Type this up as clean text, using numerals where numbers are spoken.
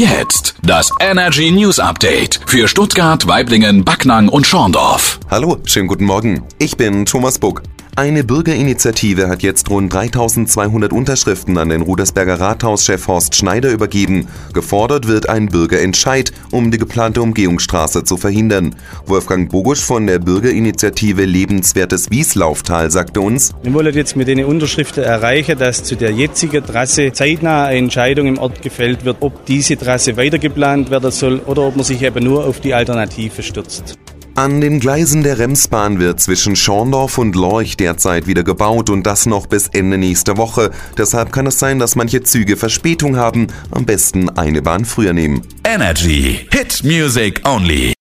Jetzt das Energy News Update für Stuttgart, Waiblingen, Backnang und Schorndorf. Hallo, schönen guten Morgen. Ich bin Thomas Buck. Eine Bürgerinitiative hat jetzt rund 3200 Unterschriften an den Rudersberger Rathauschef Horst Schneider übergeben. Gefordert wird ein Bürgerentscheid, um die geplante Umgehungsstraße zu verhindern. Wolfgang Bogusch von der Bürgerinitiative Lebenswertes Wieslauftal sagte uns: Wir wollen jetzt mit den Unterschriften erreichen, dass zu der jetzigen Trasse zeitnah eine Entscheidung im Ort gefällt wird, ob diese Trasse weitergeplant werden soll oder ob man sich eben nur auf die Alternative stürzt. An den Gleisen der Remsbahn wird zwischen Schorndorf und Lorch derzeit wieder gebaut und das noch bis Ende nächster Woche. Deshalb kann es sein, dass manche Züge Verspätung haben. Am besten eine Bahn früher nehmen. Energy Hit Music Only.